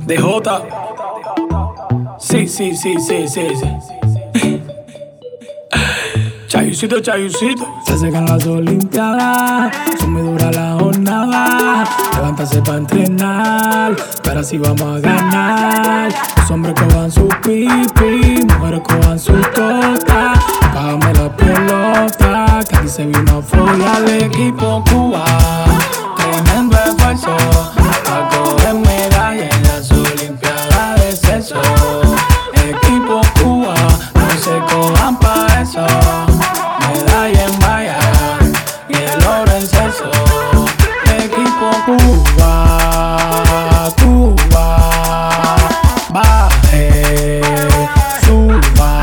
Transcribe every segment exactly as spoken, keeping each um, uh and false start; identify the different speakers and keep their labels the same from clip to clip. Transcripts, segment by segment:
Speaker 1: D J. Sí, sí, sí, sí, sí, sí. Chayucito, chayucito.
Speaker 2: Se secan las olimpiadas, son muy duras la jornada. Levántase pa' entrenar, pero así vamos a ganar. Los hombres cojan su pipi, mujeres cojan su coca. Págame la pelota, que aquí se vino a follar el equipo Cuba. Tremendo esfuerzo, pa' coger medalla en las olimpiadas de sexo. Equipo Cuba, no se cojan pa' eso. Medalla en malla y el oro en sexo. Equipo Cuba, Cuba, baje, suba.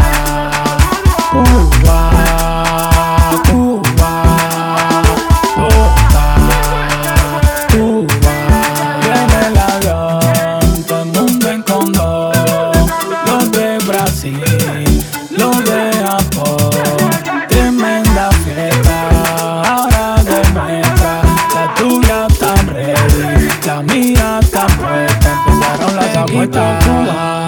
Speaker 2: Cuba, Cuba, toca, Cuba. Viene el avión, todo el mundo en condón. Los de Brasil, los de Japón. Tremenda fiesta, ahora demuestra. La tuya está ready, la mía está puesta. Empezaron las apuestas. Cuba.